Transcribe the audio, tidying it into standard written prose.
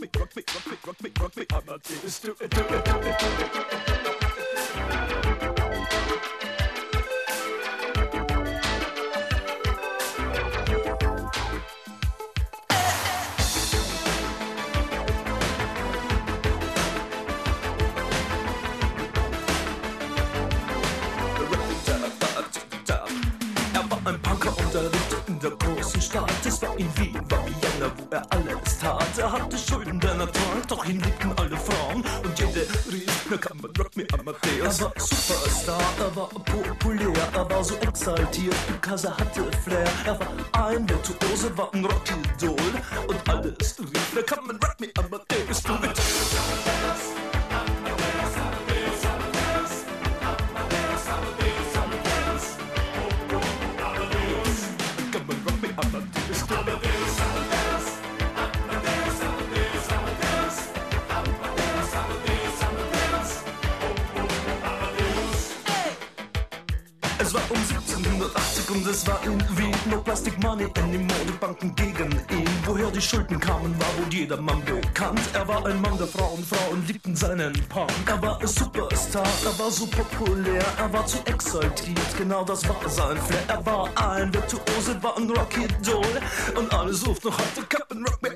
Amadeus, do it, do it, do it. Ein Punker unterrichtete in der großen Stadt. Es war in Wien, war Vienna, wo er alles tat. Er hatte Schulden, denn er trank, doch ihn liebten alle Frauen. Und jede rief, na kann man Rock me Amadeus. Er war Superstar, er war populär, er war so exaltiert, because er hatte Flair. Er war ein Virtuose, war ein Rockidol. Und alles rief, na kann man Rock me Amadeus, do it. Es war um 1780 und es war in Wien. No Plastic Money anymore, die Banken gegen ihn. Woher die Schulden kamen, war wohl jedermann bekannt. Er war ein Mann der Frauen, Frauen liebten seinen Punk. Er war ein Superstar, er war so populär, er war zu exaltiert, genau das war sein Flair. Er war ein Virtuose, war ein Rockidol und alle suchten noch heute Captain Rock me